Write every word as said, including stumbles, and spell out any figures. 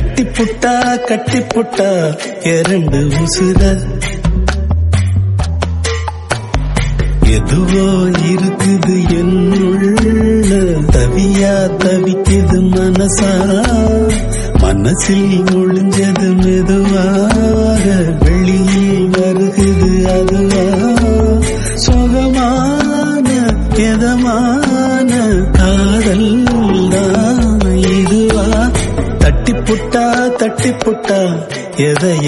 கட்டி புட்டா கட்டி புட்டா இரண்டு உசுர எதுவோ இருக்குது என்னுள்ள தவியா தவிக்குது மனசா மனசில் ஒளிஞ்சது மெதுவாக வெளியில் வருகுது அதுவா சுகமான எதமான காதல் தான் இதுவா தட்டி புட்டா தட்டி புட்டா எதை